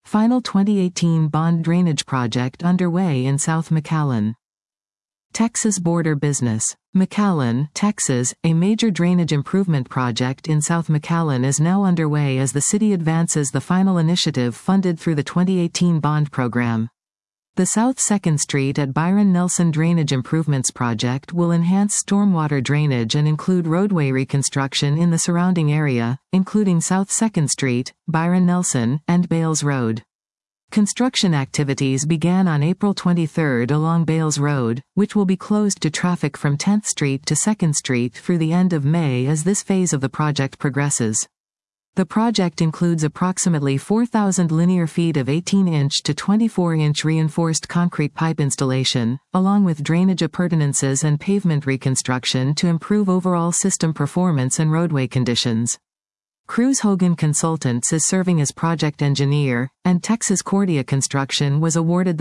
Final 2018 bond drainage project underway in South McAllen. Texas Border Business. McAllen, Texas, a major drainage improvement project in South McAllen is now underway as the city advances the final initiative funded through the 2018 bond program. The South 2nd Street at Byron Nelson Drainage Improvements Project will enhance stormwater drainage and include roadway reconstruction in the surrounding area, including South 2nd Street, Byron Nelson, and Bales Road. Construction activities began on April 23 along Bales Road, which will be closed to traffic from 10th Street to 2nd Street through the end of May as this phase of the project progresses. The project includes approximately 4,000 linear feet of 18-inch to 24-inch reinforced concrete pipe installation, along with drainage appurtenances and pavement reconstruction to improve overall system performance and roadway conditions. Cruz Hogan Consultants is serving as project engineer, and Texas Cordia Construction was awarded the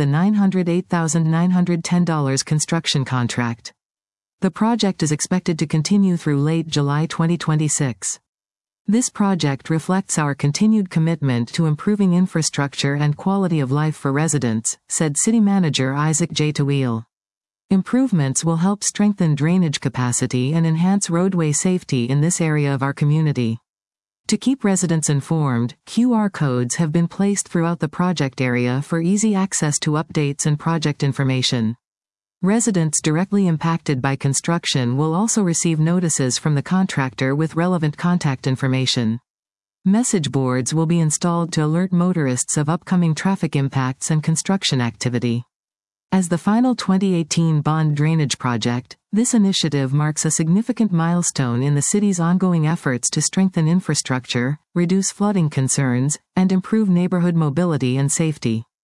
$908,910 construction contract. The project is expected to continue through late July 2026. This project reflects our continued commitment to improving infrastructure and quality of life for residents, said City Manager Isaac J. Tawil. Improvements will help strengthen drainage capacity and enhance roadway safety in this area of our community. To keep residents informed, QR codes have been placed throughout the project area for easy access to updates and project information. Residents directly impacted by construction will also receive notices from the contractor with relevant contact information. Message boards will be installed to alert motorists of upcoming traffic impacts and construction activity. As the final 2018 bond drainage project, this initiative marks a significant milestone in the city's ongoing efforts to strengthen infrastructure, reduce flooding concerns, and improve neighborhood mobility and safety.